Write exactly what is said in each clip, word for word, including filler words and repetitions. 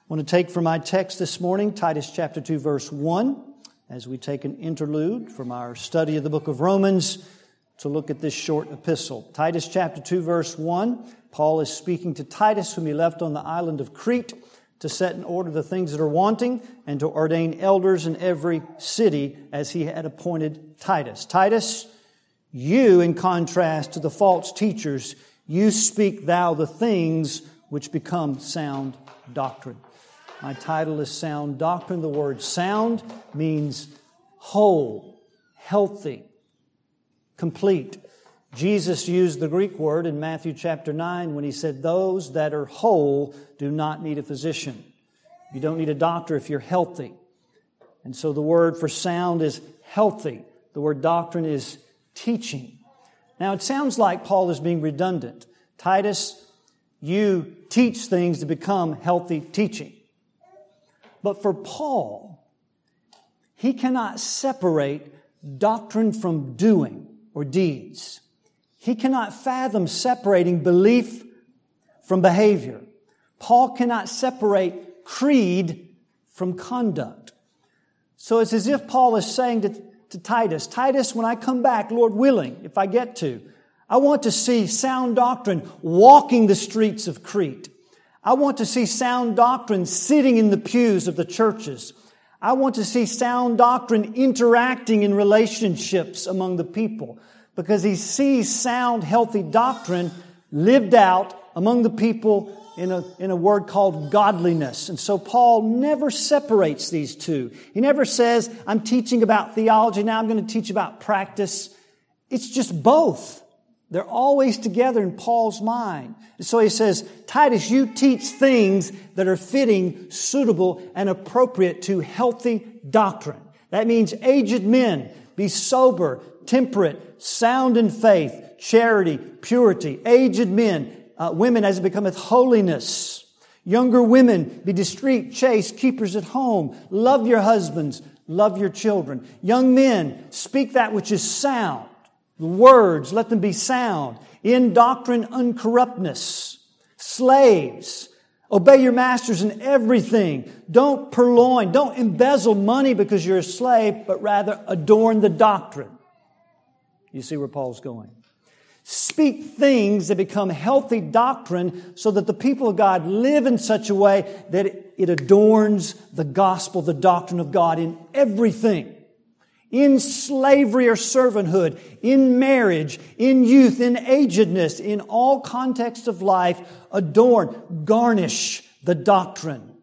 I want to take from my text this morning, Titus chapter two, verse one, as we take an interlude from our study of the book of Romans to look at this short epistle. Titus chapter two, verse one, Paul is speaking to Titus, whom he left on the island of Crete, to set in order the things that are wanting and to ordain elders in every city as he had appointed Titus. Titus, you, in contrast to the false teachers, you speak thou the things which become sound doctrine. My title is Sound Doctrine. The word sound means whole, healthy, complete. Jesus used the Greek word in Matthew chapter nine when he said, those that are whole do not need a physician. You don't need a doctor if you're healthy. And so the word for sound is healthy. The word doctrine is teaching. Now it sounds like Paul is being redundant. Titus, you teach things to become healthy teaching. But for Paul, he cannot separate doctrine from doing or deeds. He cannot fathom separating belief from behavior. Paul cannot separate creed from conduct. So it's as if Paul is saying to, to Titus, Titus, when I come back, Lord willing, if I get to, I want to see sound doctrine walking the streets of Crete. I want to see sound doctrine sitting in the pews of the churches. I want to see sound doctrine interacting in relationships among the people, because he sees sound, healthy doctrine lived out among the people in a, in a word called godliness. And so Paul never separates these two. He never says, I'm teaching about theology, now I'm going to teach about practice. It's just both. They're always together in Paul's mind. And so he says, Titus, you teach things that are fitting, suitable, and appropriate to healthy doctrine. That means aged men, be sober, temperate, sound in faith, charity, purity. Aged men, uh, women as it becometh holiness. Younger women, be discreet, chaste, keepers at home. Love your husbands, love your children. Young men, speak that which is sound. The words, let them be sound. In doctrine, uncorruptness. Slaves, obey your masters in everything. Don't purloin, don't embezzle money because you're a slave, but rather adorn the doctrine. You see where Paul's going. Speak things that become healthy doctrine so that the people of God live in such a way that it adorns the gospel, the doctrine of God in everything. In slavery or servanthood, in marriage, in youth, in agedness, in all contexts of life, adorn, garnish the doctrine.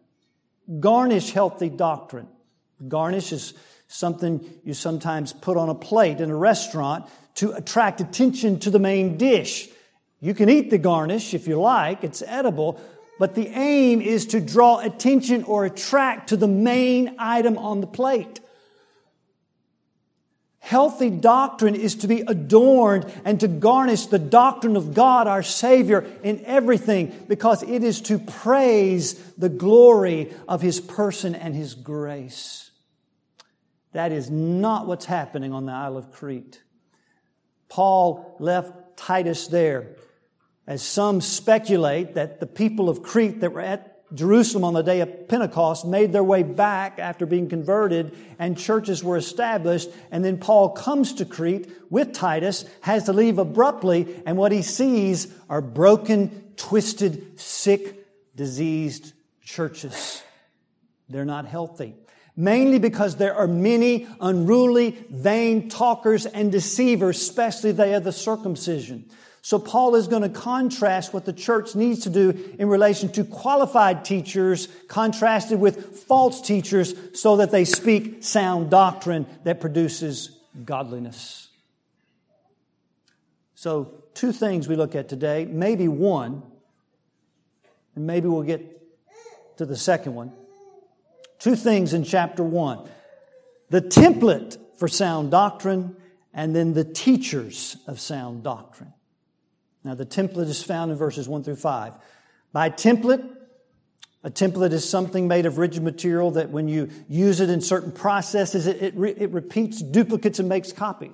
Garnish healthy doctrine. Garnish is something you sometimes put on a plate in a restaurant to attract attention to the main dish. You can eat the garnish if you like, it's edible, but the aim is to draw attention or attract to the main item on the plate. Healthy doctrine is to be adorned and to garnish the doctrine of God, our Savior, in everything, because it is to praise the glory of His person and His grace. That is not what's happening on the Isle of Crete. Paul left Titus there, as some speculate that the people of Crete that were at Jerusalem on the day of Pentecost made their way back after being converted and churches were established. And then Paul comes to Crete with Titus, has to leave abruptly, and what he sees are broken, twisted, sick, diseased churches. They're not healthy. Mainly because there are many unruly, vain talkers and deceivers, especially they of the circumcision. So Paul is going to contrast what the church needs to do in relation to qualified teachers contrasted with false teachers so that they speak sound doctrine that produces godliness. So two things we look at today, maybe one, and maybe we'll get to the second one. Two things in chapter one. The template for sound doctrine and then the teachers of sound doctrine. Now, the template is found in verses one through five. By template, a template is something made of rigid material that when you use it in certain processes, it, it, re, it repeats duplicates and makes copies.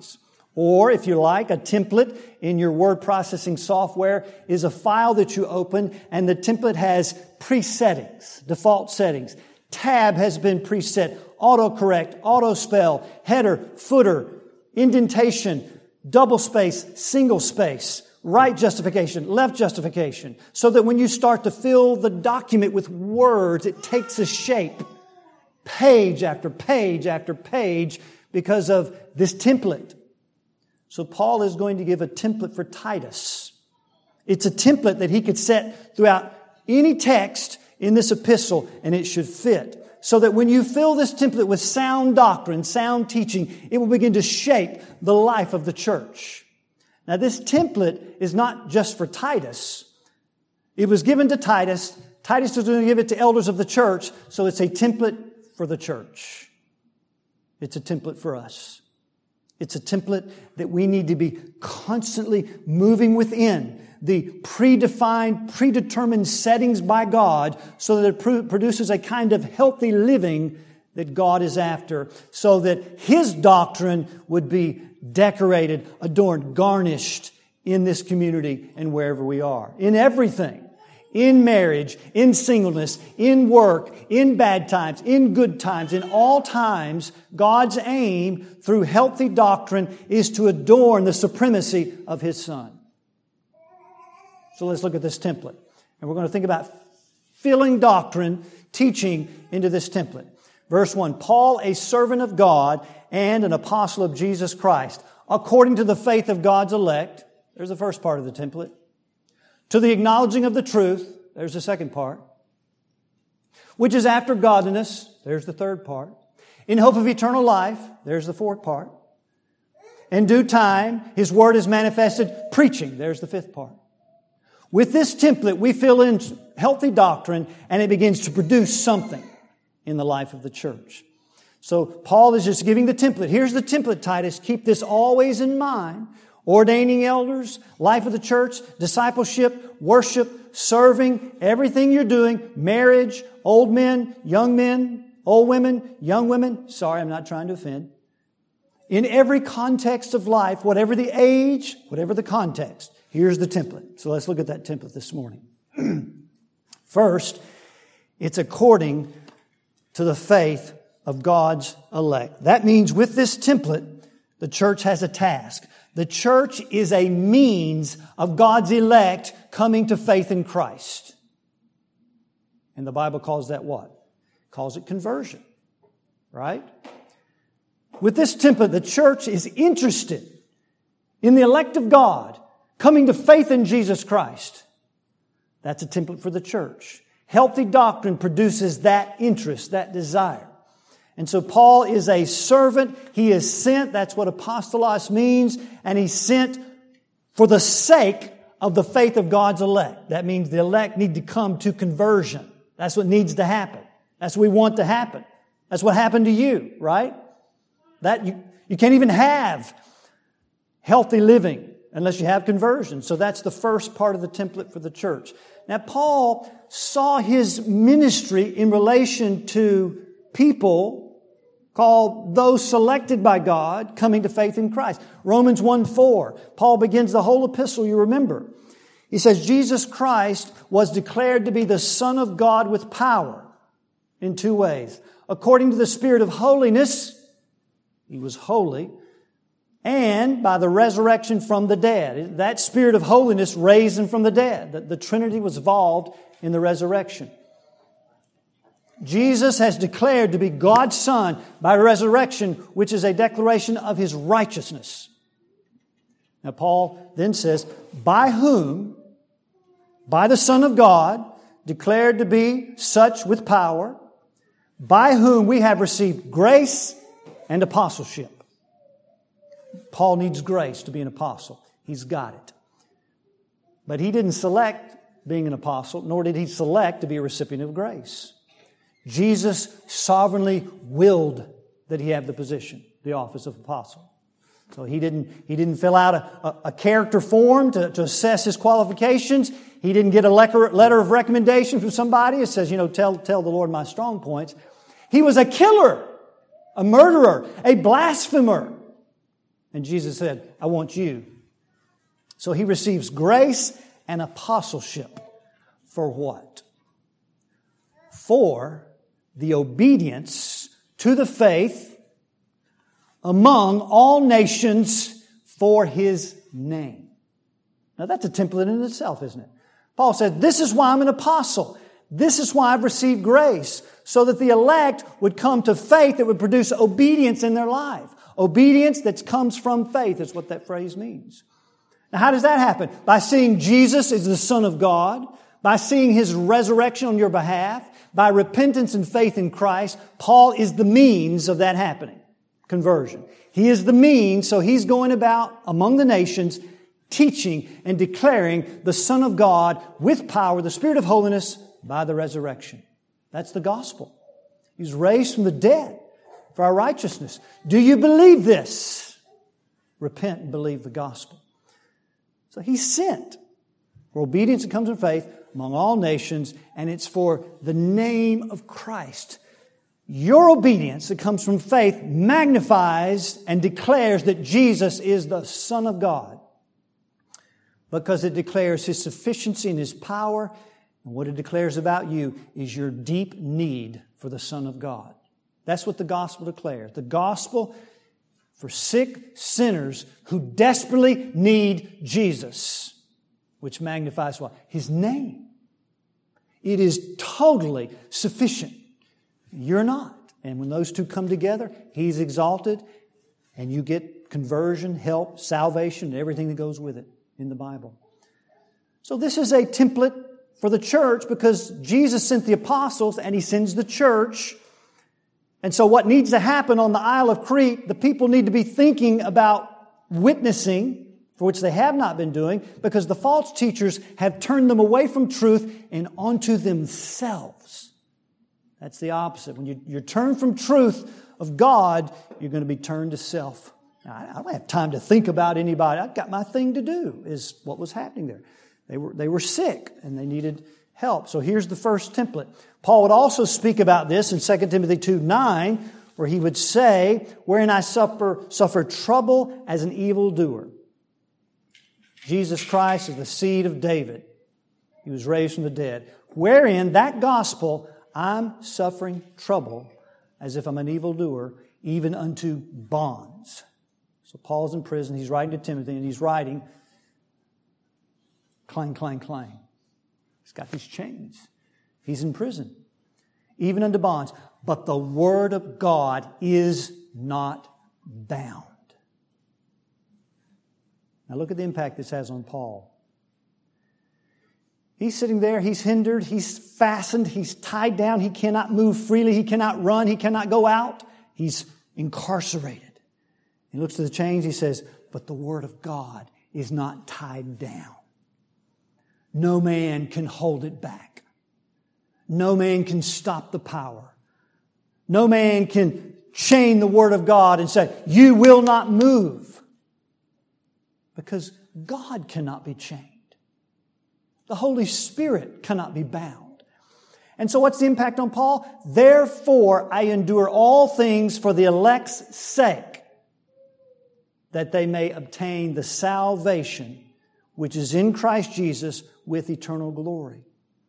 Or, if you like, a template in your word processing software is a file that you open, and the template has presettings, default settings. Tab has been preset, autocorrect, auto-spell, header, footer, indentation, double space, single space, right justification, left justification, so that when you start to fill the document with words, it takes a shape, page after page after page, because of this template. So Paul is going to give a template for Titus. It's a template that he could set throughout any text in this epistle, and it should fit. So that when you fill this template with sound doctrine, sound teaching, it will begin to shape the life of the church. Now, this template is not just for Titus. It was given to Titus. Titus is going to give it to elders of the church, so it's a template for the church. It's a template for us. It's a template that we need to be constantly moving within the predefined, predetermined settings by God, so that it produces a kind of healthy living that God is after, so that His doctrine would be decorated, adorned, garnished in this community and wherever we are. In everything. In marriage, in singleness, in work, in bad times, in good times, in all times, God's aim through healthy doctrine is to adorn the supremacy of His Son. So let's look at this template. And we're going to think about filling doctrine, teaching into this template. Verse one, Paul, a servant of God and an apostle of Jesus Christ, according to the faith of God's elect. There's the first part of the template. To the acknowledging of the truth. There's the second part. Which is after godliness. There's the third part. In hope of eternal life. There's the fourth part. In due time, His word is manifested, preaching. There's the fifth part. With this template, we fill in healthy doctrine, and it begins to produce something in the life of the church. So Paul is just giving the template. Here's the template, Titus. Keep this always in mind. Ordaining elders, life of the church, discipleship, worship, serving, everything you're doing, marriage, old men, young men, old women, young women. Sorry, I'm not trying to offend. In every context of life, whatever the age, whatever the context, here's the template. So let's look at that template this morning. First, it's according to the faith of God's elect. That means with this template, the church has a task. The church is a means of God's elect coming to faith in Christ. And the Bible calls that what? It calls it conversion. Right? With this template, the church is interested in the elect of God coming to faith in Jesus Christ. That's a template for the church. Healthy doctrine produces that interest, that desire. And so Paul is a servant. He is sent. That's what apostolos means. And he's sent for the sake of the faith of God's elect. That means the elect need to come to conversion. That's what needs to happen. That's what we want to happen. That's what happened to you, right? That you, you can't even have healthy living unless you have conversion. So that's the first part of the template for the church. Now, Paul saw his ministry in relation to people called those selected by God coming to faith in Christ. Romans one four. Paul begins the whole epistle, you remember. He says, Jesus Christ was declared to be the Son of God with power in two ways. According to the Spirit of holiness, He was holy, and by the resurrection from the dead. That Spirit of holiness raised Him from the dead. The, the Trinity was involved in the resurrection. Jesus has declared to be God's Son by resurrection, which is a declaration of His righteousness. Now, Paul then says, by whom, by the Son of God, declared to be such with power, by whom we have received grace and apostleship. Paul needs grace to be an apostle. He's got it. But he didn't select being an apostle, nor did he select to be a recipient of grace. Jesus sovereignly willed that he have the position, the office of apostle. So he didn't, he didn't fill out a, a, a character form to, to assess his qualifications. He didn't get a letter, letter of recommendation from somebody that says, you know, tell, tell the Lord my strong points. He was a killer, a murderer, a blasphemer. And Jesus said, I want you. So he receives grace and apostleship. For what? For the obedience to the faith among all nations for His name. Now that's a template in itself, isn't it? Paul said, this is why I'm an apostle. This is why I've received grace, so that the elect would come to faith that would produce obedience in their life. Obedience that comes from faith is what that phrase means. Now how does that happen? By seeing Jesus as the Son of God, by seeing His resurrection on your behalf, by repentance and faith in Christ. Paul is the means of that happening. Conversion. He is the means, so he's going about among the nations teaching and declaring the Son of God with power, the Spirit of holiness, by the resurrection. That's the gospel. He's raised from the dead for our righteousness. Do you believe this? Repent and believe the gospel. So He's sent for obedience that comes from faith among all nations, and it's for the name of Christ. Your obedience that comes from faith magnifies and declares that Jesus is the Son of God, because it declares His sufficiency and His power. And what it declares about you is your deep need for the Son of God. That's what the gospel declares. The gospel for sick sinners who desperately need Jesus, which magnifies what? His name. It is totally sufficient. You're not. And when those two come together, He's exalted, and you get conversion, help, salvation, and everything that goes with it in the Bible. So this is a template for the church, because Jesus sent the apostles and He sends the church. And so what needs to happen on the Isle of Crete, the people need to be thinking about witnessing, for which they have not been doing, because the false teachers have turned them away from truth and onto themselves. That's the opposite. When you, you're turned from truth of God, you're going to be turned to self. Now, I don't have time to think about anybody. I've got my thing to do, is what was happening there. They were, they were sick and they needed help. So here's the first template. Paul would also speak about this in Second Timothy two nine, where he would say, wherein I suffer, suffer trouble as an evildoer. Jesus Christ is the seed of David. He was raised from the dead. Wherein that gospel, I'm suffering trouble as if I'm an evildoer, even unto bonds. So Paul's in prison. He's writing to Timothy, and he's writing, clang, clang, clang. He's got these chains. He's in prison, even unto bonds. But the Word of God is not bound. Now look at the impact this has on Paul. He's sitting there, he's hindered, he's fastened, he's tied down, he cannot move freely, he cannot run, he cannot go out. He's incarcerated. He looks to the chains, he says, but the Word of God is not tied down. No man can hold it back. No man can stop the power. No man can chain the Word of God and say, you will not move. Because God cannot be chained. The Holy Spirit cannot be bound. And so what's the impact on Paul? Therefore I endure all things for the elect's sake, that they may obtain the salvation which is in Christ Jesus with eternal glory.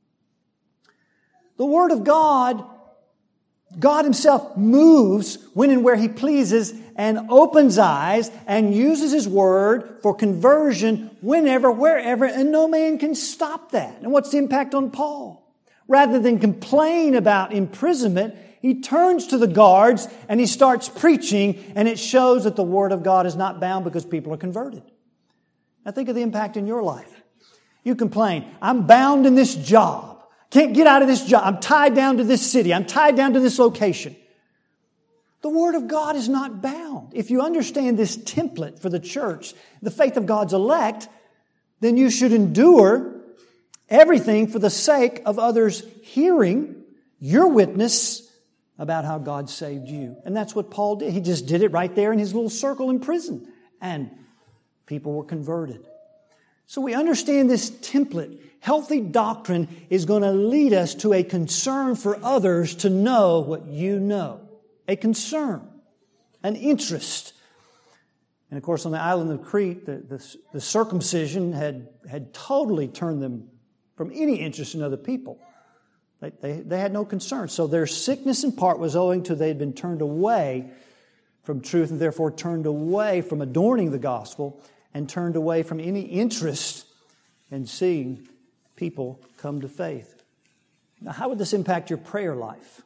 The Word of God, God Himself moves when and where He pleases and opens eyes and uses His Word for conversion whenever, wherever, and no man can stop that. And what's the impact on Paul? Rather than complain about imprisonment, he turns to the guards and he starts preaching, and it shows that the Word of God is not bound because people are converted. Now think of the impact in your life. You complain, I'm bound in this job. Can't get out of this job. I'm tied down to this city. I'm tied down to this location. The Word of God is not bound. If you understand this template for the church, the faith of God's elect, then you should endure everything for the sake of others hearing your witness about how God saved you. And that's what Paul did. He just did it right there in his little circle in prison. And people were converted. So we understand this template. Healthy doctrine is going to lead us to a concern for others to know what you know. A concern, an interest. And of course, on the island of Crete, the, the, the circumcision had, had totally turned them from any interest in other people. They, they, they had no concern. So their sickness in part was owing to they had been turned away from truth and therefore turned away from adorning the gospel and turned away from any interest in seeing people come to faith. Now, how would this impact your prayer life?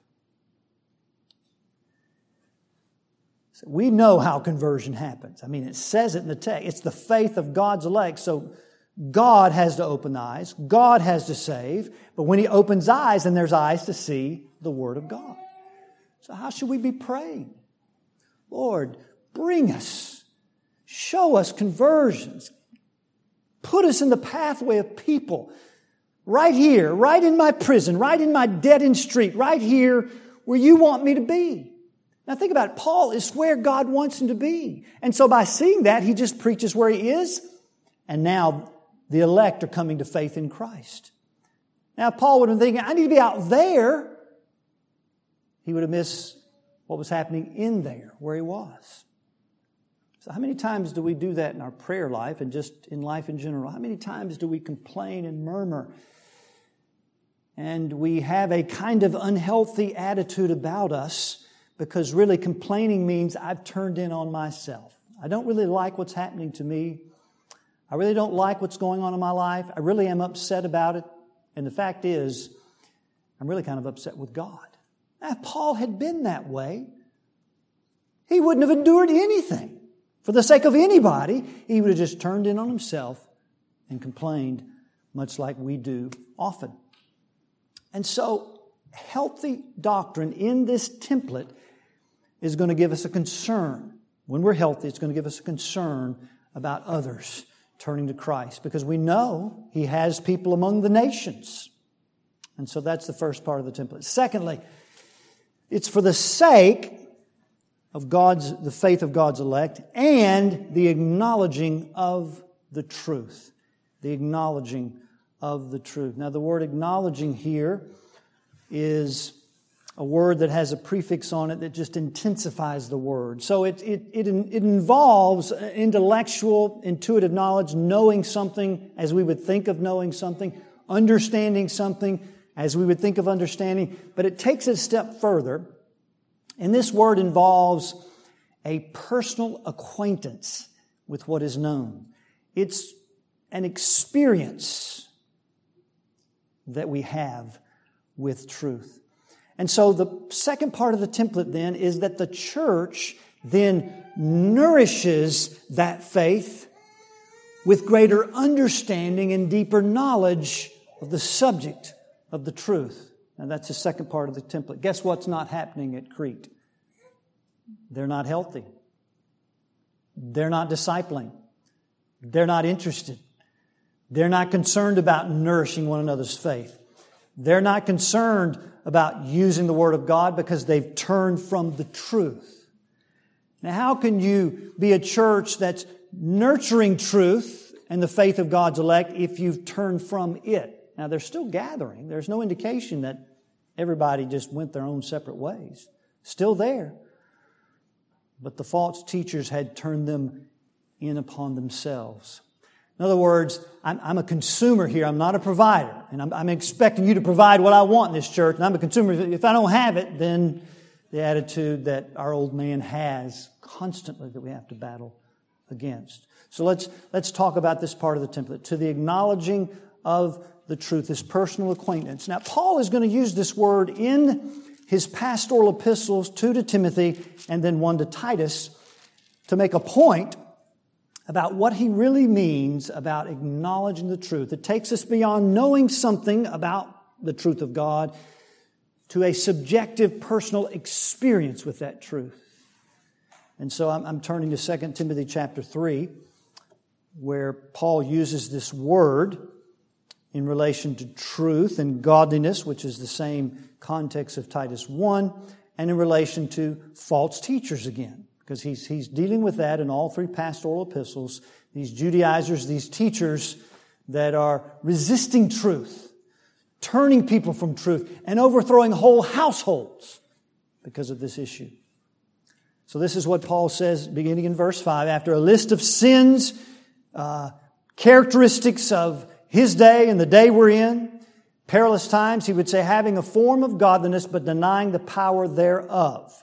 So we know how conversion happens. I mean, it says it in the text. It's the faith of God's elect. So God has to open eyes. God has to save. But when He opens eyes, then there's eyes to see the Word of God. So how should we be praying? Lord, bring us. Show us conversions. Put us in the pathway of people. Right here, right in my prison, right in my dead-end street, right here where You want me to be. Now think about it. Paul is where God wants him to be. And so by seeing that, he just preaches where he is. And now the elect are coming to faith in Christ. Now Paul would have been thinking, I need to be out there. He would have missed what was happening in there, where he was. So how many times do we do that in our prayer life and just in life in general? How many times do we complain and murmur? And we have a kind of unhealthy attitude about us because really complaining means I've turned in on myself. I don't really like what's happening to me. I really don't like what's going on in my life. I really am upset about it. And the fact is, I'm really kind of upset with God. Now, if Paul had been that way, he wouldn't have endured anything. For the sake of anybody, he would have just turned in on himself and complained, much like we do often. And so, healthy doctrine in this template is going to give us a concern. When we're healthy, it's going to give us a concern about others turning to Christ, because we know He has people among the nations. And so that's the first part of the template. Secondly, it's for the sake of God's, the faith of God's elect and the acknowledging of the truth. The acknowledging of the truth. Now the word acknowledging here is a word that has a prefix on it that just intensifies the word. So it, it, it, it involves intellectual, intuitive knowledge, knowing something as we would think of knowing something, understanding something as we would think of understanding, but it takes it a step further. And this word involves a personal acquaintance with what is known. It's an experience that we have with truth. And so the second part of the template then is that the church then nourishes that faith with greater understanding and deeper knowledge of the subject of the truth. And that's the second part of the template. Guess what's not happening at Crete? They're not healthy. They're not discipling. They're not interested. They're not concerned about nourishing one another's faith. They're not concerned about using the Word of God because they've turned from the truth. Now, how can you be a church that's nurturing truth and the faith of God's elect if you've turned from it? Now, they're still gathering. There's no indication that everybody just went their own separate ways. Still there. But the false teachers had turned them in upon themselves. In other words, I'm, I'm a consumer here. I'm not a provider. And I'm, I'm expecting you to provide what I want in this church. And I'm a consumer. If I don't have it, then the attitude that our old man has constantly that we have to battle against. So let's, let's talk about this part of the template. To the acknowledging of the truth, this personal acquaintance. Now, Paul is going to use this word in his pastoral epistles, two to Timothy and then one to Titus, to make a point about what he really means about acknowledging the truth. It takes us beyond knowing something about the truth of God to a subjective personal experience with that truth. And so I'm, I'm turning to Second Timothy chapter three, where Paul uses this word in relation to truth and godliness, which is the same context of Titus one, and in relation to false teachers again. Because he's, he's dealing with that in all three pastoral epistles. These Judaizers, these teachers that are resisting truth, turning people from truth, and overthrowing whole households because of this issue. So this is what Paul says beginning in verse five. After a list of sins, uh, characteristics of his day and the day we're in, perilous times, he would say, having a form of godliness but denying the power thereof.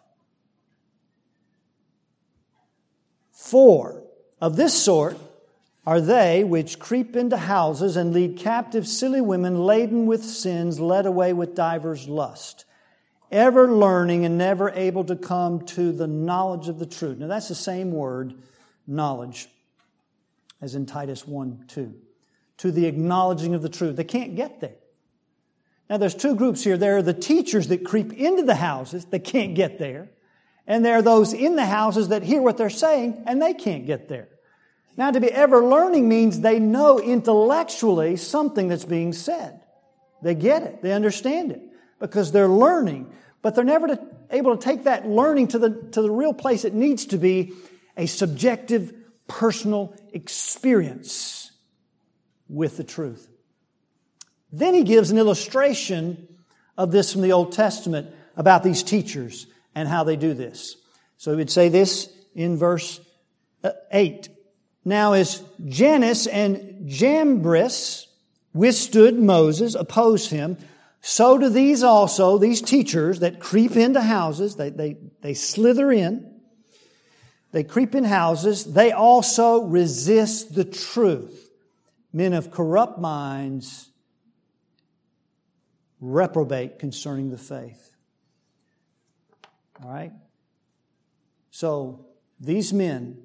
For of this sort are they which creep into houses and lead captive silly women laden with sins, led away with divers lust, ever learning and never able to come to the knowledge of the truth. Now that's the same word, knowledge, as in Titus one two. To the acknowledging of the truth. They can't get there. Now there's two groups here. There are the teachers that creep into the houses. They can't get there. And there are those in the houses that hear what they're saying and they can't get there. Now to be ever learning means they know intellectually something that's being said. They get it. They understand it because they're learning. But they're never to, able to take that learning to the, to the real place it needs to be, a subjective, personal experience with the truth. Then he gives an illustration of this from the Old Testament about these teachers and how they do this. So he would say this in verse eight. Now as Jannes and Jambres withstood Moses, opposed him, so do these also, these teachers that creep into houses, they, they, they slither in, they creep in houses, they also resist the truth. Men of corrupt minds reprobate concerning the faith. All right? So, these men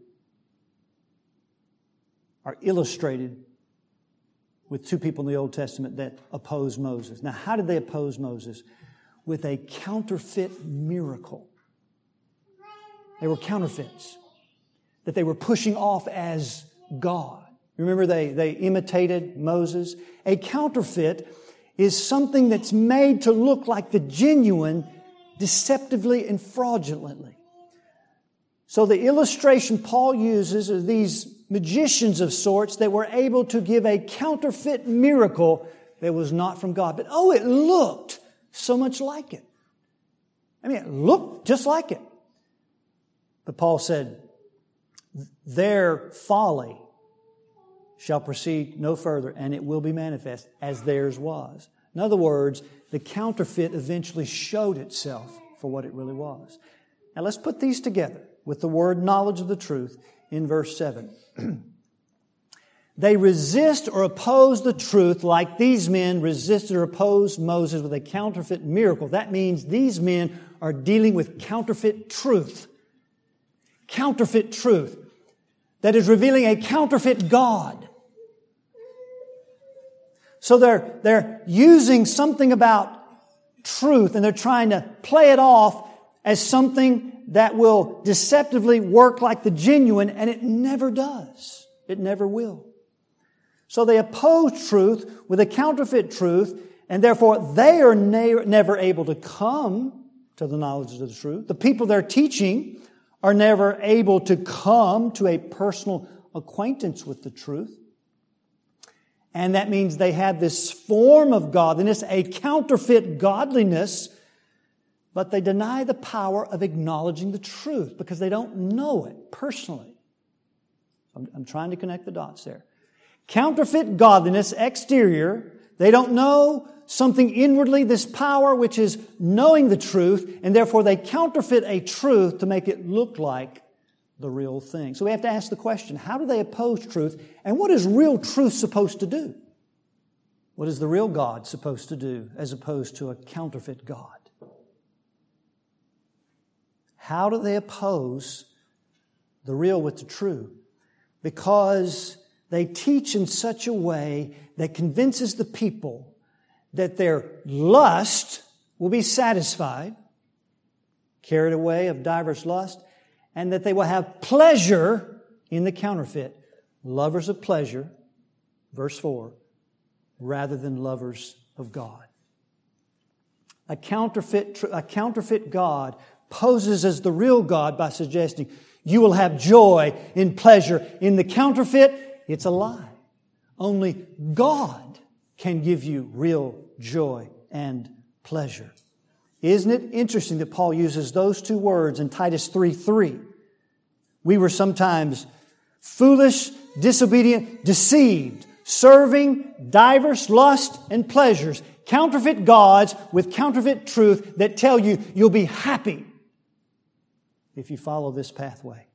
are illustrated with two people in the Old Testament that oppose Moses. Now, how did they oppose Moses? With a counterfeit miracle. They were counterfeits that they were pushing off as God. Remember, they, they imitated Moses. A counterfeit is something that's made to look like the genuine deceptively and fraudulently. So the illustration Paul uses are these magicians of sorts that were able to give a counterfeit miracle that was not from God. But oh, it looked so much like it. I mean, it looked just like it. But Paul said, their folly shall proceed no further, and it will be manifest as theirs was. In other words, the counterfeit eventually showed itself for what it really was. Now let's put these together with the word knowledge of the truth in verse seven. They resist or oppose the truth like these men resisted or opposed Moses with a counterfeit miracle. That means these men are dealing with counterfeit truth. Counterfeit truth that is revealing a counterfeit God. So they're, they're using something about truth and they're trying to play it off as something that will deceptively work like the genuine, and it never does. It never will. So they oppose truth with a counterfeit truth, and therefore they are ne- never able to come to the knowledge of the truth. The people they're teaching are never able to come to a personal acquaintance with the truth. And that means they have this form of godliness, a counterfeit godliness, but they deny the power of acknowledging the truth because they don't know it personally. I'm, I'm trying to connect the dots there. Counterfeit godliness, exterior, they don't know something inwardly, this power which is knowing the truth, and therefore they counterfeit a truth to make it look like the real thing. So we have to ask the question, how do they oppose truth? And what is real truth supposed to do? What is the real God supposed to do as opposed to a counterfeit God? How do they oppose the real with the true? Because they teach in such a way that convinces the people that their lust will be satisfied, carried away of diverse lust, and that they will have pleasure in the counterfeit. Lovers of pleasure, verse four, rather than lovers of God. A counterfeit, a counterfeit God poses as the real God by suggesting you will have joy in pleasure. In the counterfeit, it's a lie. Only God can give you real joy and pleasure. Isn't it interesting that Paul uses those two words in Titus three three? We were sometimes foolish, disobedient, deceived, serving diverse lusts and pleasures, counterfeit gods with counterfeit truth that tell you you'll be happy if you follow this pathway.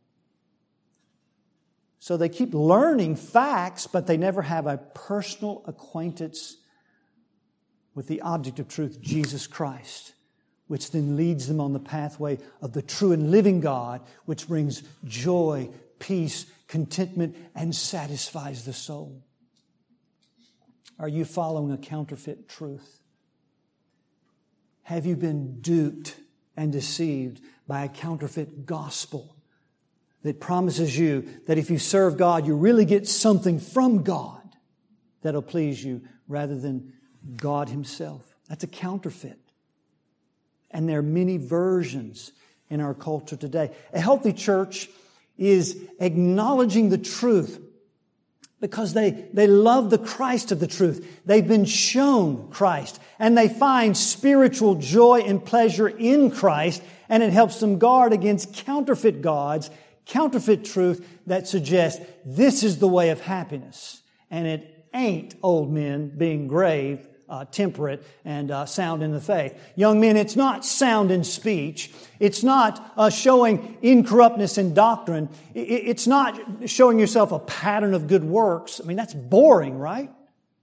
So they keep learning facts, but they never have a personal acquaintance with the object of truth, Jesus Christ, which then leads them on the pathway of the true and living God, which brings joy, peace, contentment, and satisfies the soul. Are you following a counterfeit truth? Have you been duped and deceived by a counterfeit gospel that promises you that if you serve God, you really get something from God that'll please you rather than God Himself? That's a counterfeit. And there are many versions in our culture today. A healthy church is acknowledging the truth because they, they love the Christ of the truth. They've been shown Christ, and they find spiritual joy and pleasure in Christ, and it helps them guard against counterfeit gods, counterfeit truth that suggests this is the way of happiness. And it ain't old men being grave, Uh, temperate, and uh, sound in the faith. Young men, it's not sound in speech. It's not uh, showing incorruptness in doctrine. It, it's not showing yourself a pattern of good works. I mean, that's boring, right?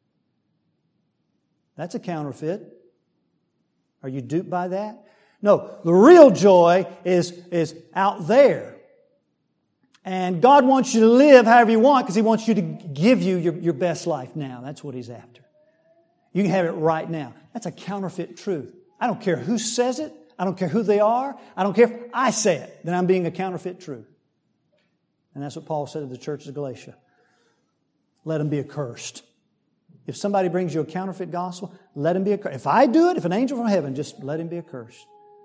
That's a counterfeit. Are you duped by that? No, the real joy is, is out there. And God wants you to live however you want because He wants you to give you your, your best life now. That's what He's after. You can have it right now. That's a counterfeit truth. I don't care who says it. I don't care who they are. I don't care if I say it. Then I'm being a counterfeit truth. And that's what Paul said to the church of Galatia. Let them be accursed. If somebody brings you a counterfeit gospel, let him be accursed. If I do it, if an angel from heaven, just let him be accursed.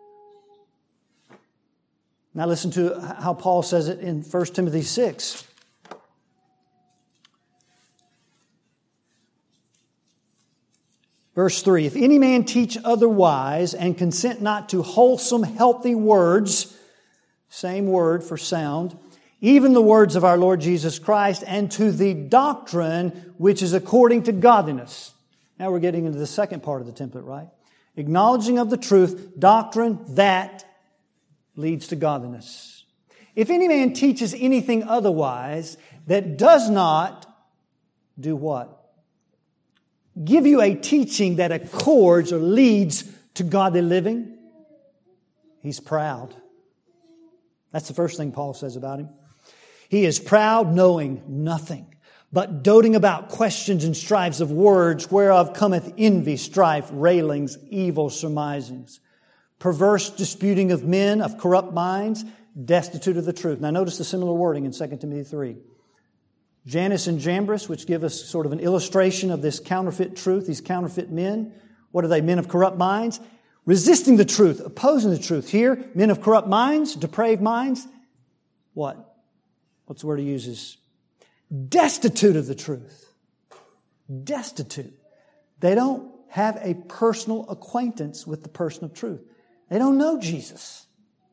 Now listen to how Paul says it in First Timothy six. Verse three, if any man teach otherwise and consent not to wholesome, healthy words, same word for sound, even the words of our Lord Jesus Christ, and to the doctrine which is according to godliness. Now we're getting into the second part of the template, right? Acknowledging of the truth, doctrine that leads to godliness. If any man teaches anything otherwise that does not do what? Give you a teaching that accords or leads to godly living, he's proud. That's the first thing Paul says about him. He is proud, knowing nothing, but doting about questions and strifes of words, whereof cometh envy, strife, railings, evil surmisings, perverse disputing of men of corrupt minds, destitute of the truth. Now notice the similar wording in Second Timothy three. Jannes and Jambres, which give us sort of an illustration of this counterfeit truth, these counterfeit men. What are they? Men of corrupt minds. Resisting the truth, opposing the truth. Here, men of corrupt minds, depraved minds. What? What's the word he uses? Destitute of the truth. Destitute. They don't have a personal acquaintance with the person of truth. They don't know Jesus.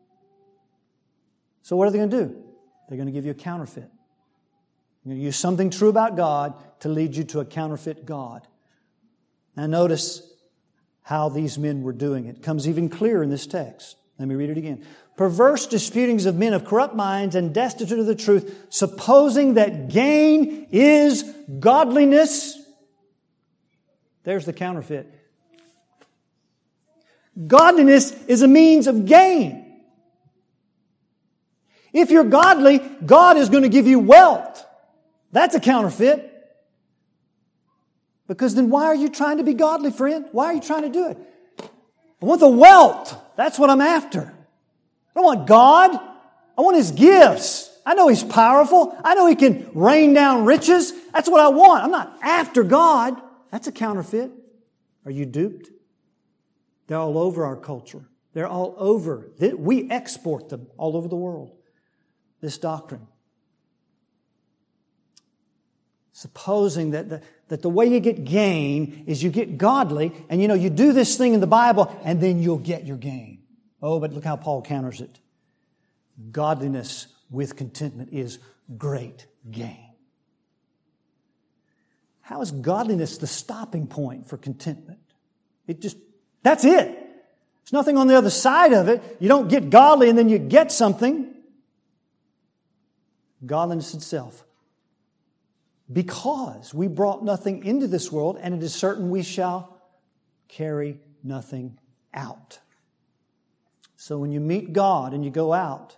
So what are they going to do? They're going to give you a counterfeit. You're going to use something true about God to lead you to a counterfeit God. Now notice how these men were doing it. It comes even clearer in this text. Let me read it again. Perverse disputings of men of corrupt minds and destitute of the truth, supposing that gain is godliness. There's the counterfeit. Godliness is a means of gain. If you're godly, God is going to give you wealth. That's a counterfeit. Because then why are you trying to be godly, friend? Why are you trying to do it? I want the wealth. That's what I'm after. I don't want God. I want His gifts. I know He's powerful. I know He can rain down riches. That's what I want. I'm not after God. That's a counterfeit. Are you duped? They're all over our culture. They're all over. We export them all over the world. This doctrine. Supposing that the, that the way you get gain is you get godly, and you know, you do this thing in the Bible, and then you'll get your gain. Oh, but look how Paul counters it. Godliness with contentment is great gain. How is godliness the stopping point for contentment? It just, that's it. There's nothing on the other side of it. You don't get godly and then you get something. Godliness itself. Because we brought nothing into this world, and it is certain we shall carry nothing out. So when you meet God and you go out,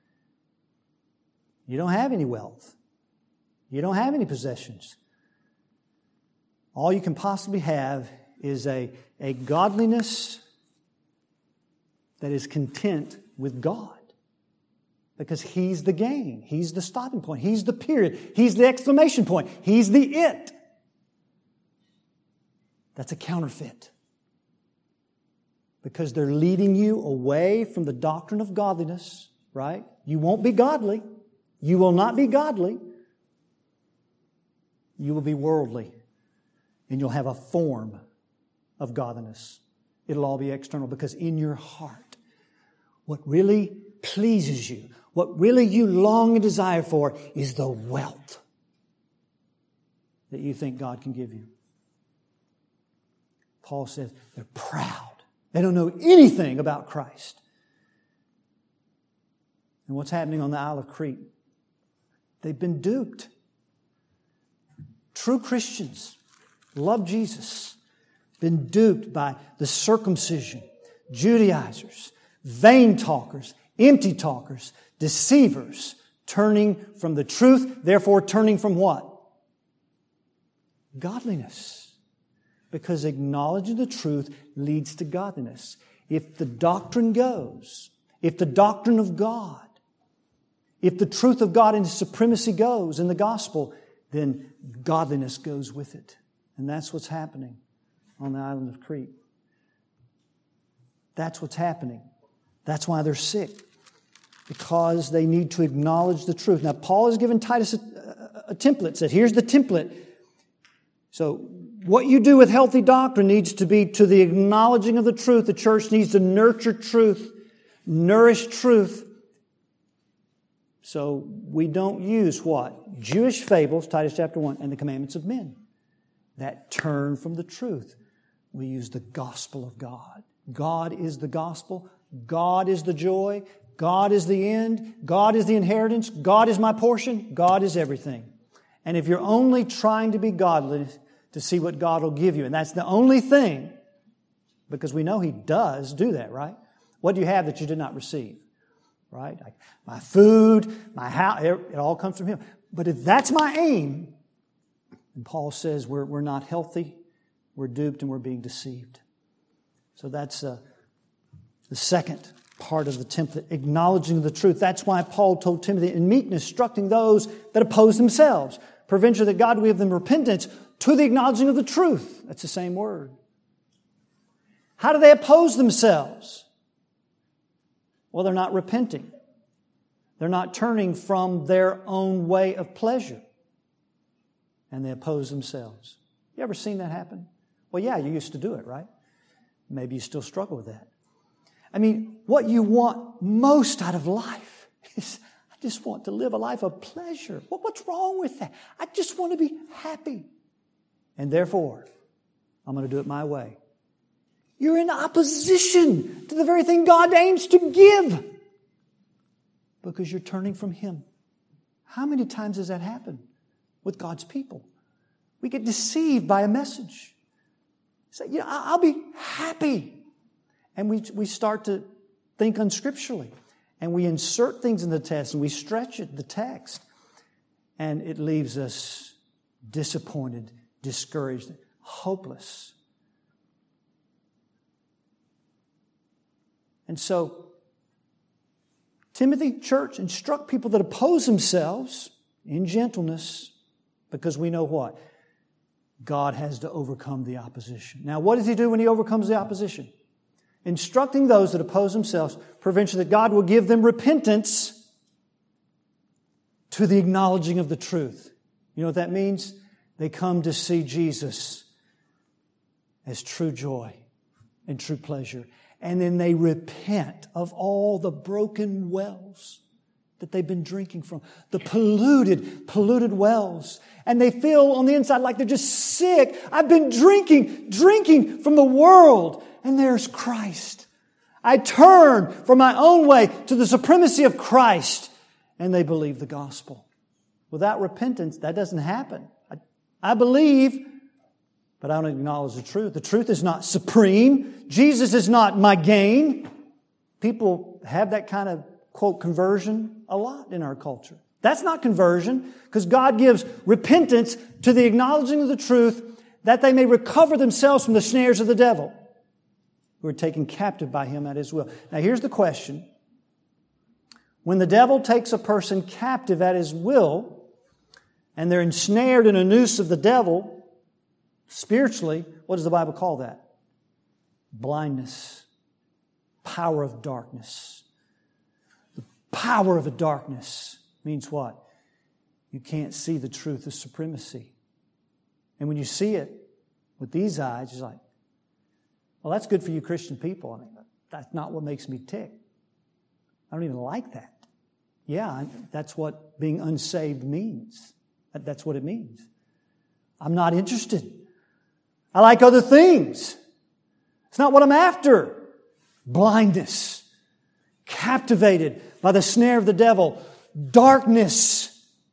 you don't have any wealth. You don't have any possessions. All you can possibly have is a, a godliness that is content with God. Because He's the gain. He's the stopping point. He's the period. He's the exclamation point. He's the it. That's a counterfeit. Because they're leading you away from the doctrine of godliness, right? You won't be godly. You will not be godly. You will be worldly. And you'll have a form of godliness. It'll all be external, because in your heart, what really pleases you, what really you long and desire for, is the wealth that you think God can give you. Paul says they're proud. They don't know anything about Christ. And what's happening on the Isle of Crete? They've been duped. True Christians love Jesus. Been duped by the circumcision, Judaizers, vain talkers, empty talkers, deceivers, turning from the truth, therefore turning from what? Godliness. Because acknowledging the truth leads to godliness. If the doctrine goes, if the doctrine of God, if the truth of God and His supremacy goes in the gospel, then godliness goes with it. And that's what's happening on the island of Crete. That's what's happening. That's why they're sick. Because they need to acknowledge the truth. Now, Paul has given Titus a, a, a template. Said, here's the template. So, what you do with healthy doctrine needs to be to the acknowledging of the truth. The church needs to nurture truth, nourish truth. So, we don't use what? Jewish fables, Titus chapter one, and the commandments of men that turn from the truth. We use the gospel of God. God is the gospel. God is the joy. God is the end. God is the inheritance. God is my portion. God is everything. And if you're only trying to be godly to see what God will give you, and that's the only thing, because we know He does do that, right? What do you have that you did not receive? Right? Like my food, my house, it all comes from Him. But if that's my aim, and Paul says we're, we're not healthy, we're duped, and we're being deceived. So that's uh, the second part of the template, acknowledging the truth. That's why Paul told Timothy, in meekness, instructing those that oppose themselves, provincial that God will give them repentance to the acknowledging of the truth. That's the same word. How do they oppose themselves? Well, they're not repenting. They're not turning from their own way of pleasure. And they oppose themselves. You ever seen that happen? Well, yeah, you used to do it, right? Maybe you still struggle with that. I mean, what you want most out of life is, I just want to live a life of pleasure. What, what's wrong with that? I just want to be happy. And therefore, I'm going to do it my way. You're in opposition to the very thing God aims to give. Because you're turning from Him. How many times does that happen with God's people? We get deceived by a message. Say, you know, I'll be happy. And we we start to think unscripturally. And we insert things in the text and we stretch it, the text. And it leaves us disappointed, discouraged, hopeless. And so, Timothy, church, instruct people that oppose themselves in gentleness, because we know what? God has to overcome the opposition. Now, what does He do when He overcomes the opposition? Instructing those that oppose themselves, provincial that God will give them repentance to the acknowledging of the truth. You know what that means? They come to see Jesus as true joy and true pleasure. And then they repent of all the broken wells that they've been drinking from. The polluted, polluted wells. And they feel on the inside like they're just sick. I've been drinking, drinking from the world. And there's Christ. I turn from my own way to the supremacy of Christ. And they believe the gospel. Without repentance, that doesn't happen. I, I believe, but I don't acknowledge the truth. The truth is not supreme. Jesus is not my gain. People have that kind of, quote, conversion a lot in our culture. That's not conversion, because God gives repentance to the acknowledging of the truth that they may recover themselves from the snares of the devil, who are taken captive by him at his will. Now here's the question. When the devil takes a person captive at his will, and they're ensnared in a noose of the devil, spiritually, what does the Bible call that? Blindness. Power of darkness. The power of the darkness means what? You can't see the truth of supremacy. And when you see it with these eyes, you're like, well, that's good for you Christian people. I mean, that's not what makes me tick. I don't even like that. Yeah, that's what being unsaved means. That's what it means. I'm not interested. I like other things. It's not what I'm after. Blindness. Captivated by the snare of the devil. Darkness.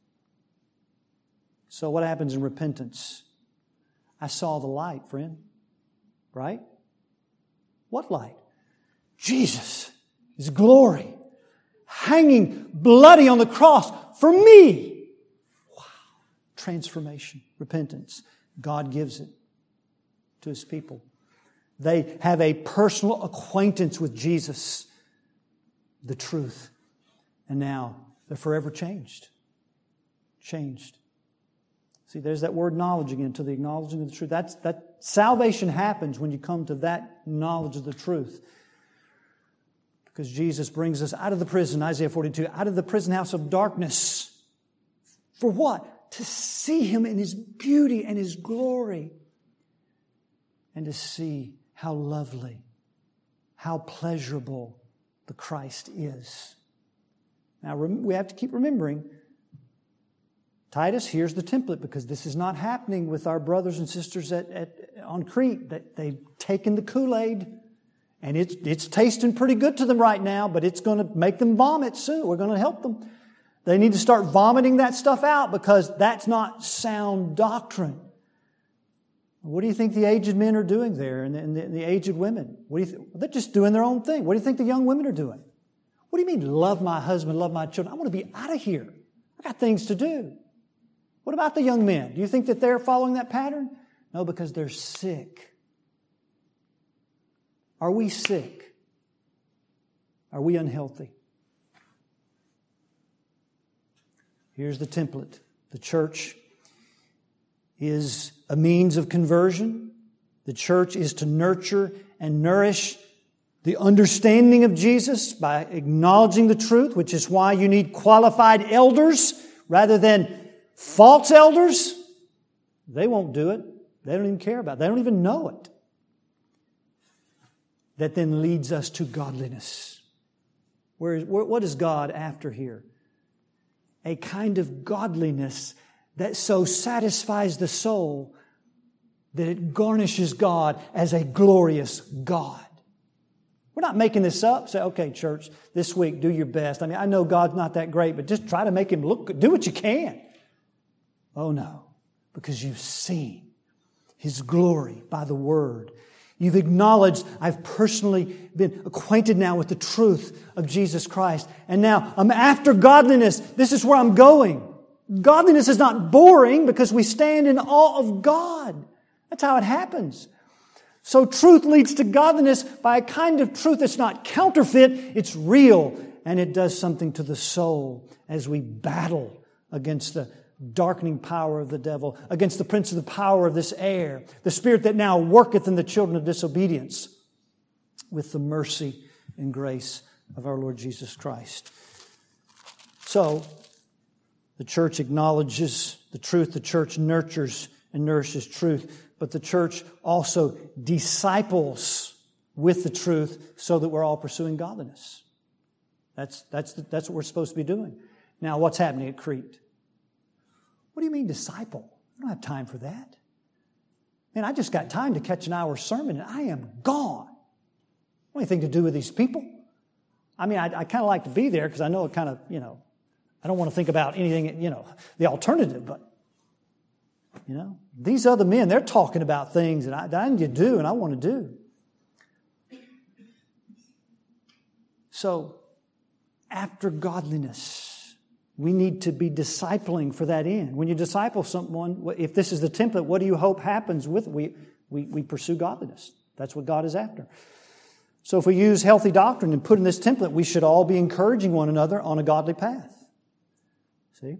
So what happens in repentance? I saw the light, friend. Right? What light? Jesus. His glory. Hanging bloody on the cross for me. Wow. Transformation. Repentance. God gives it to His people. They have a personal acquaintance with Jesus, the truth. And now they're forever changed. Changed. See, there's that word knowledge again, to the acknowledging of the truth. That's, that salvation happens when you come to that knowledge of the truth. Because Jesus brings us out of the prison, Isaiah forty-two, out of the prison house of darkness. For what? To see Him in His beauty and His glory. And to see how lovely, how pleasurable the Christ is. Now, we have to keep remembering, Titus, here's the template, because this is not happening with our brothers and sisters at, at on Crete. That they've taken the Kool-Aid, and it's, it's tasting pretty good to them right now, but it's going to make them vomit soon. We're going to help them. They need to start vomiting that stuff out, because that's not sound doctrine. What do you think the aged men are doing there, and the, and the, and the aged women? What do you th- They're just doing their own thing. What do you think the young women are doing? What do you mean, love my husband, love my children? I want to be out of here. I got things to do. What about the young men? Do you think that they're following that pattern? No, because they're sick. Are we sick? Are we unhealthy? Here's the template. The church is a means of conversion. The church is to nurture and nourish the understanding of Jesus by acknowledging the truth, which is why you need qualified elders rather than false elders. They won't do it. They don't even care about it. They don't even know it. That then leads us to godliness. Where is, what is God after here? A kind of godliness that so satisfies the soul that it garnishes God as a glorious God. We're not making this up. Say, okay, church, this week, do your best. I mean, I know God's not that great, but just try to make Him look good. Do what you can. Oh, no. Because you've seen His glory by the Word. You've acknowledged, I've personally been acquainted now with the truth of Jesus Christ. And now I'm after godliness. This is where I'm going. Godliness is not boring because we stand in awe of God. That's how it happens. So truth leads to godliness by a kind of truth that's not counterfeit. It's real. And it does something to the soul as we battle against the darkening power of the devil, against the prince of the power of this air, the spirit that now worketh in the children of disobedience, with the mercy and grace of our Lord Jesus Christ. So, The church acknowledges the truth. The church nurtures and nourishes truth. But the church also disciples with the truth so that we're all pursuing godliness. That's, that's, that's what we're supposed to be doing. Now, what's happening at Crete? What do you mean disciple? I don't have time for that. Man, I just got time to catch an hour sermon and I am gone. What anything to do with these people? I mean, I, I kind of like to be there because I know it kind of, you know, I don't want to think about anything, you know, the alternative, but, you know, these other men, they're talking about things that I, that I need to do and I want to do. So, after godliness, we need to be discipling for that end. When you disciple someone, if this is the template, what do you hope happens with it? We, we, we pursue godliness. That's what God is after. So if we use healthy doctrine and put in this template, we should all be encouraging one another on a godly path. See?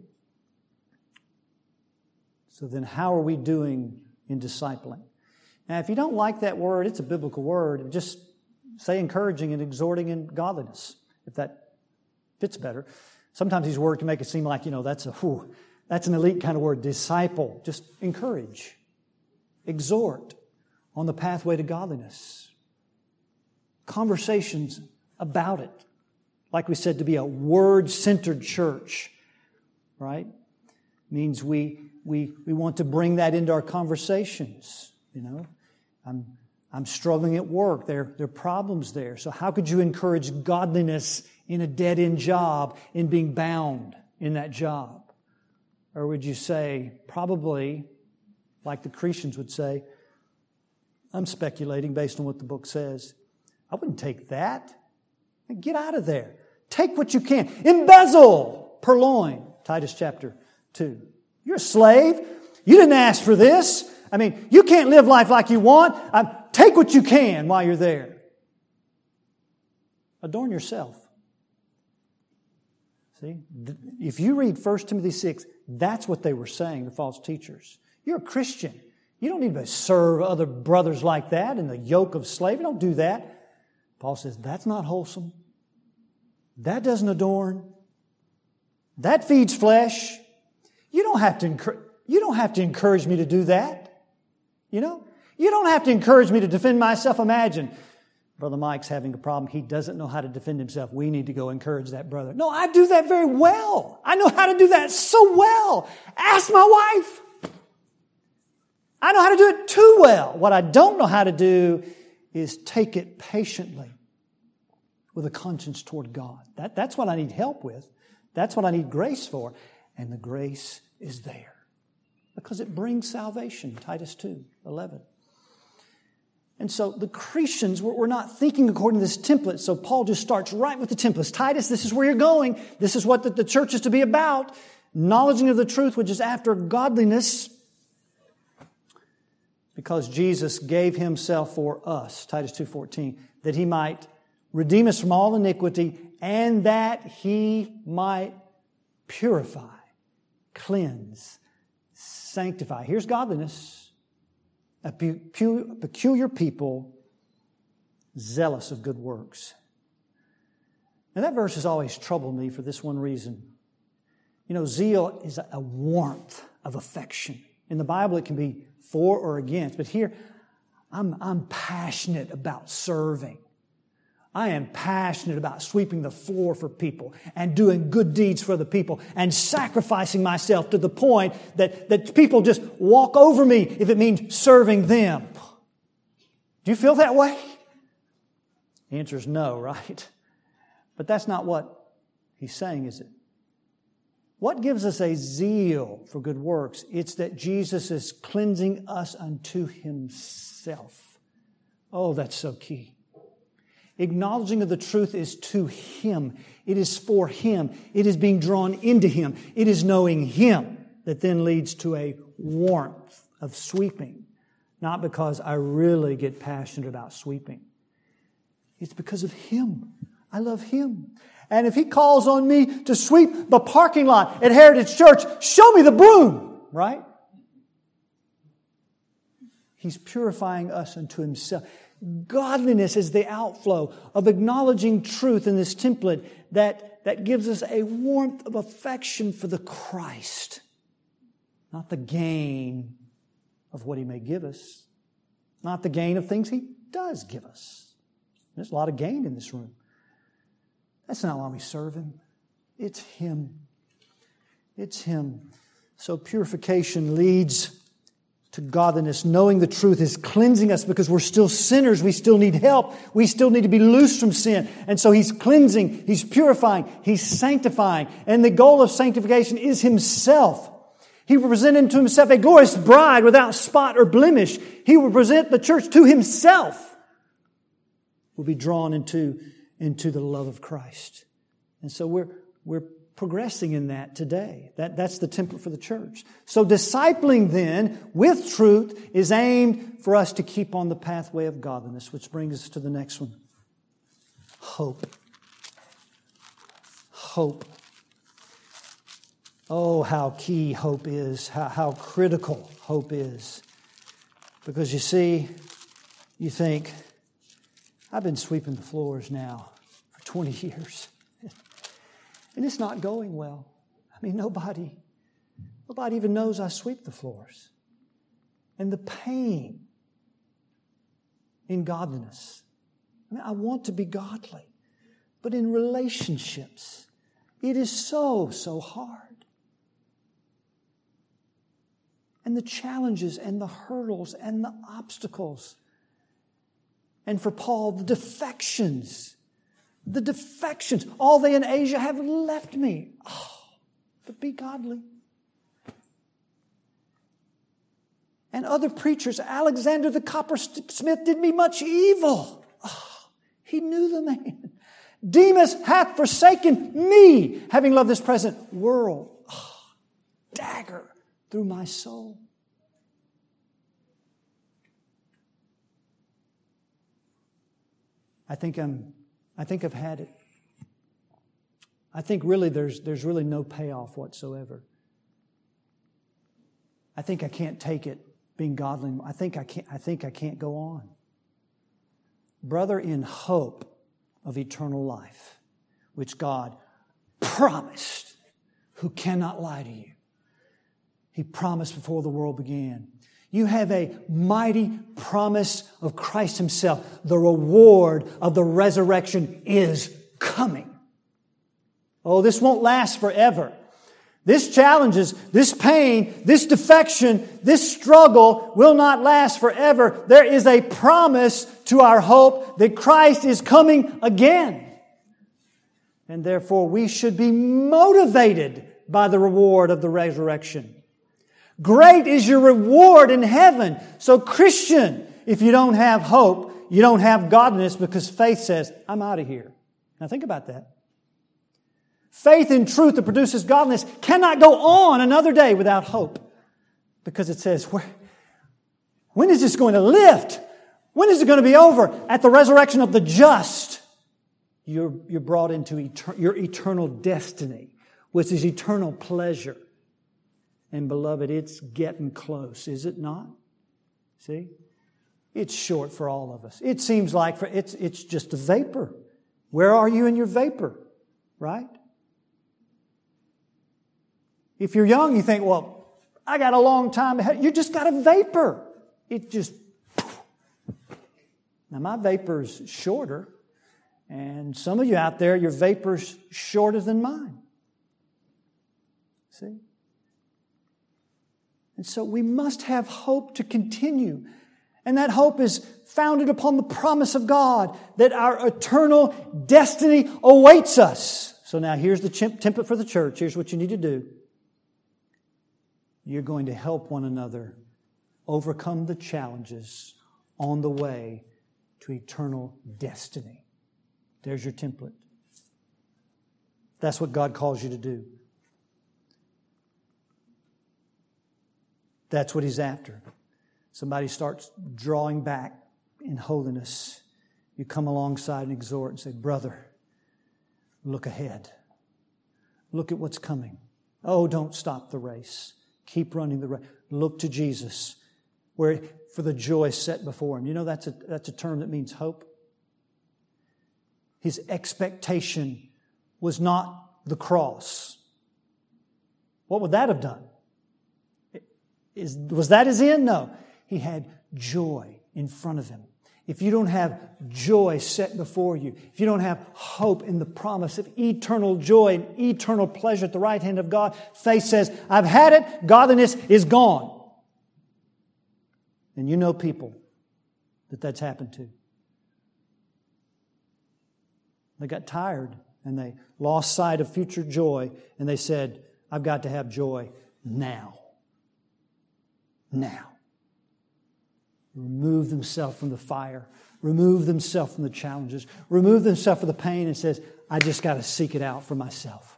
So then how are we doing in discipling? Now, if you don't like that word, it's a biblical word. Just say encouraging and exhorting in godliness, if that fits better. Sometimes these words can make it seem like, you know, that's a whew, that's an elite kind of word. Disciple. Just encourage. Exhort on the pathway to godliness. Conversations about it. Like we said, to be a word-centered church. Right? Means we we we want to bring that into our conversations. You know, I'm I'm struggling at work. There there are problems there. So how could you encourage godliness in a dead-end job, in being bound in that job? Or would you say, probably, like the Cretans would say, I'm speculating based on what the book says, I wouldn't take that. Get out of there. Take what you can. Embezzle, purloin, Titus chapter two. You're a slave. You didn't ask for this. I mean, you can't live life like you want. Um, take what you can while you're there. Adorn yourself. See, if you read First Timothy six, that's what they were saying, the false teachers. You're a Christian. You don't need to serve other brothers like that in the yoke of slavery. Don't do that. Paul says, that's not wholesome. That doesn't adorn. That feeds flesh. You don't have to encourage, you don't have to encourage me to do that. You know? You don't have to encourage me to defend myself. Imagine, Brother Mike's having a problem. He doesn't know how to defend himself. We need to go encourage that brother. No, I do that very well. I know how to do that so well. Ask my wife. I know how to do it too well. What I don't know how to do is take it patiently with a conscience toward God. That, that's what I need help with. That's what I need grace for. And the grace is there because it brings salvation, Titus two eleven. And so the Cretans were not thinking according to this template. So Paul just starts right with the templates. Titus, this is where you're going. This is what the, the church is to be about. Knowledging of the truth, which is after godliness. Because Jesus gave Himself for us, Titus two fourteen, that He might redeem us from all iniquity and that He might purify, cleanse, sanctify. Here's godliness. A peculiar people, zealous of good works. Now that verse has always troubled me for this one reason. You know, zeal is a warmth of affection. In the Bible it can be for or against, but here I'm, I'm passionate about serving. I am passionate about sweeping the floor for people and doing good deeds for the people and sacrificing myself to the point that, that people just walk over me if it means serving them. Do you feel that way? The answer is no, right? But that's not what he's saying, is it? What gives us a zeal for good works? It's that Jesus is cleansing us unto Himself. Oh, that's so key. Acknowledging of the truth is to Him. It is for Him. It is being drawn into Him. It is knowing Him that then leads to a warmth of sweeping. Not because I really get passionate about sweeping. It's because of Him. I love Him. And if He calls on me to sweep the parking lot at Heritage Church, show me the broom, right? He's purifying us unto Himself. Godliness is the outflow of acknowledging truth in this template that, that gives us a warmth of affection for the Christ, not the gain of what He may give us, not the gain of things He does give us. There's a lot of gain in this room. That's not why we serve Him. It's Him. It's Him. So purification leads to godliness. Knowing the truth is cleansing us because we're still sinners. We still need help. We still need to be loosed from sin. And so He's cleansing. He's purifying. He's sanctifying. And the goal of sanctification is Himself. He will present unto Himself a glorious bride without spot or blemish. He will present the church to Himself. We'll be drawn into, into the love of Christ. And so we're, we're progressing in that today. That, that's the template for the church. So discipling then with truth is aimed for us to keep on the pathway of godliness, which brings us to the next one. Hope. Hope. Oh, how key hope is, how, how critical hope is. Because you see, you think, I've been sweeping the floors now for twenty years. And it's not going well. I mean, nobody, nobody even knows I sweep the floors. And the pain in godliness. I mean, I want to be godly. But in relationships, it is so, so hard. And the challenges and the hurdles and the obstacles. And for Paul, the defections. The defections. All they in Asia have left me. Oh, but be godly. And other preachers, Alexander the coppersmith did me much evil. Oh, he knew the man. Demas hath forsaken me, having loved this present world. Oh, dagger through my soul. I think I'm I think I've had it. I think really there's there's really no payoff whatsoever. I think I can't take it being godly. I think I can't I think I can't go on. Brother, in hope of eternal life, which God promised, who cannot lie to you. He promised before the world began. You have a mighty promise of Christ Himself. The reward of the resurrection is coming. Oh, this won't last forever. This challenges, this pain, this defection, this struggle will not last forever. There is a promise to our hope that Christ is coming again. And therefore we should be motivated by the reward of the resurrection. Great is your reward in heaven. So Christian, if you don't have hope, you don't have godliness because faith says, I'm out of here. Now think about that. Faith in truth that produces godliness cannot go on another day without hope. Because it says, when is this going to lift? When is it going to be over? At the resurrection of the just, you're, you're brought into etern- your eternal destiny, which is eternal pleasure. And beloved, it's getting close, is it not? See? It's short for all of us. It seems like for it's it's just a vapor. Where are you in your vapor? Right? If you're young, you think, well, I got a long time ahead. You just got a vapor. It just... Now, my vapor's shorter. And some of you out there, your vapor's shorter than mine. See? And so we must have hope to continue. And that hope is founded upon the promise of God that our eternal destiny awaits us. So now here's the template for the church. Here's what you need to do. You're going to help one another overcome the challenges on the way to eternal destiny. There's your template. That's what God calls you to do. That's what He's after. Somebody starts drawing back in holiness. You come alongside and exhort and say, brother, look ahead. Look at what's coming. Oh, don't stop the race. Keep running the race. Look to Jesus. where for the joy set before him. You know, that's a, that's a term that means hope. His expectation was not the cross. What would that have done? Is, was that his end? No. He had joy in front of him. If you don't have joy set before you, if you don't have hope in the promise of eternal joy and eternal pleasure at the right hand of God, faith says, I've had it, godliness is gone. And you know people that that's happened to. They got tired and they lost sight of future joy and they said, I've got to have joy now. Now. Remove themselves from the fire. Remove themselves from the challenges. Remove themselves from the pain and says, I just got to seek it out for myself.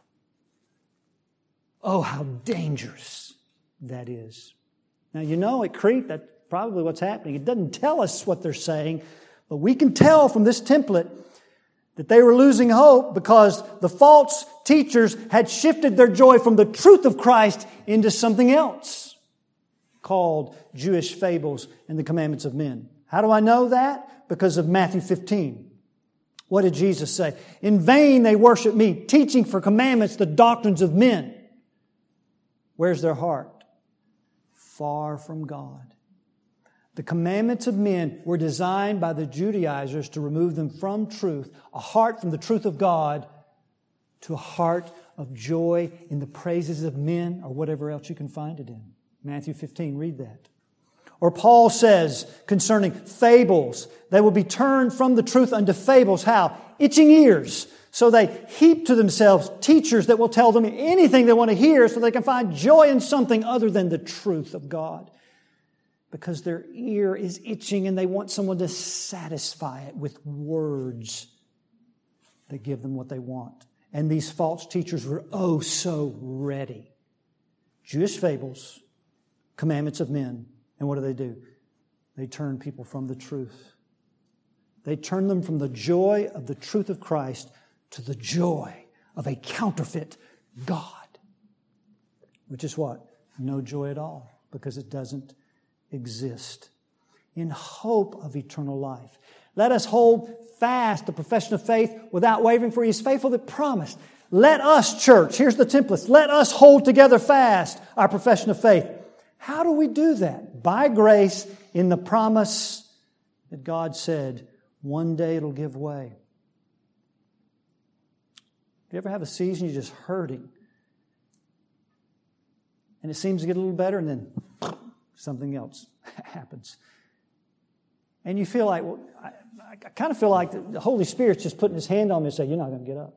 Oh, how dangerous that is. Now, you know, at Crete, that's probably what's happening. It doesn't tell us what they're saying, but we can tell from this template that they were losing hope because the false teachers had shifted their joy from the truth of Christ into something else called Jewish fables and the commandments of men. How do I know that? Because of Matthew fifteen. What did Jesus say? In vain they worship me, teaching for commandments the doctrines of men. Where's their heart? Far from God. The commandments of men were designed by the Judaizers to remove them from truth, a heart from the truth of God to a heart of joy in the praises of men or whatever else you can find it in. Matthew fifteen, read that. Or Paul says concerning fables, they will be turned from the truth unto fables. How? Itching ears. So they heap to themselves teachers that will tell them anything they want to hear so they can find joy in something other than the truth of God. Because their ear is itching and they want someone to satisfy it with words that give them what they want. And these false teachers were oh so ready. Jewish fables, commandments of men. And what do they do? They turn people from the truth. They turn them from the joy of the truth of Christ to the joy of a counterfeit God. Which is what? No joy at all, because it doesn't exist. In hope of eternal life. Let us hold fast the profession of faith without wavering, for He is faithful that promised. Let us, church, here's the template. Let us hold together fast our profession of faith. How do we do that? By grace in the promise that God said, one day it'll give way. Do you ever have a season you're just hurting? And it seems to get a little better and then something else happens. And you feel like, well, I, I kind of feel like the Holy Spirit's just putting His hand on me and saying, you're not going to get up.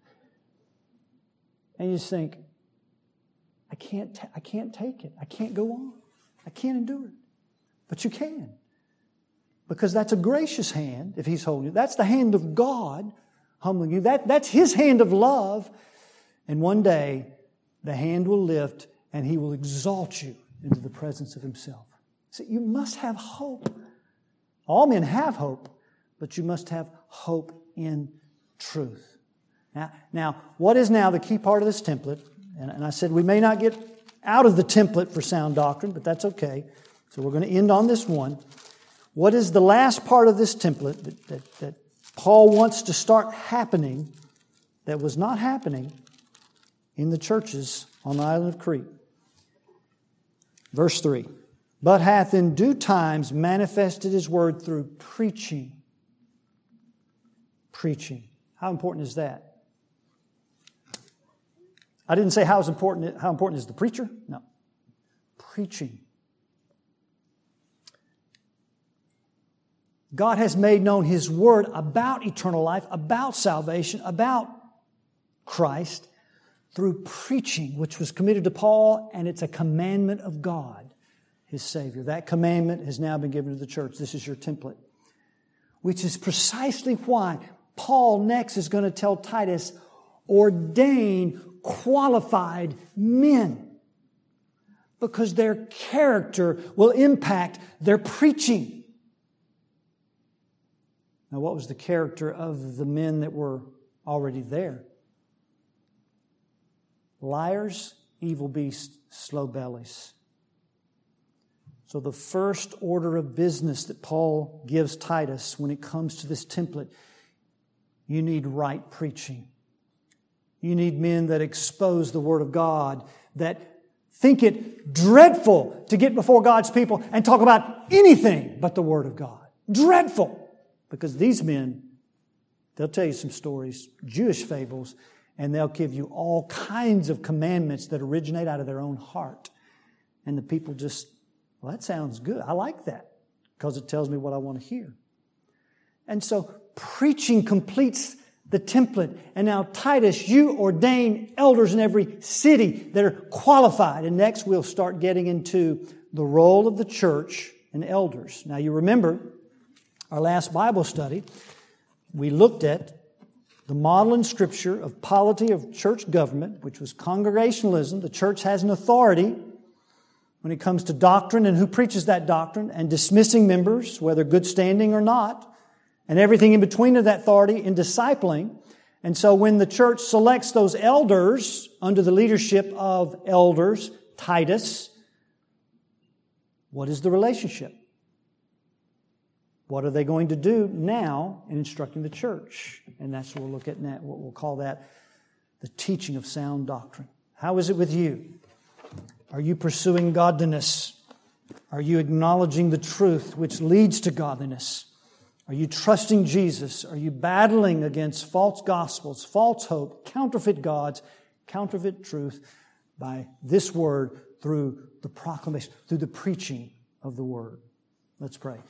And you just think, I can't, ta- I can't take it. I can't go on. I can't endure it. But you can. Because that's a gracious hand if He's holding you. That's the hand of God humbling you. That, that's His hand of love. And one day, the hand will lift and He will exalt you into the presence of Himself. So you must have hope. All men have hope, but you must have hope in truth. Now, now what is now the key part of this template? And, and I said we may not get out of the template for sound doctrine, but that's okay. So we're going to end on this one. What is the last part of this template that, that, that Paul wants to start happening that was not happening in the churches on the island of Crete? Verse three. But hath in due times manifested His word through preaching. Preaching. How important is that? I didn't say how is important, how important is the preacher. No. Preaching. God has made known His word about eternal life, about salvation, about Christ through preaching, which was committed to Paul, and it's a commandment of God, His Savior. That commandment has now been given to the church. This is your template. Which is precisely why Paul next is going to tell Titus, ordain qualified men. Because their character will impact their preaching. Now, what was the character of the men that were already there? Liars, evil beasts, slow bellies. So the first order of business that Paul gives Titus when it comes to this template, you need right preaching. You need men that expose the Word of God, that think it dreadful to get before God's people and talk about anything but the Word of God. Dreadful. Because these men, they'll tell you some stories, Jewish fables, and they'll give you all kinds of commandments that originate out of their own heart. And the people just, well, that sounds good. I like that because it tells me what I want to hear. And so preaching completes the template. And now, Titus, you ordain elders in every city that are qualified. And next we'll start getting into the role of the church and elders. Now, you remember our last Bible study, we looked at the model in Scripture of polity of church government, which was congregationalism. The church has an authority when it comes to doctrine and who preaches that doctrine, and dismissing members, whether good standing or not, and everything in between of that authority in discipling. And so when the church selects those elders under the leadership of elders, Titus, what is the relationship? What are they going to do now in instructing the church? And that's what we'll look at now, what we'll call that the teaching of sound doctrine. How is it with you? Are you pursuing godliness? Are you acknowledging the truth which leads to godliness? Are you trusting Jesus? Are you battling against false gospels, false hope, counterfeit gods, counterfeit truth by this word through the proclamation, through the preaching of the word? Let's pray.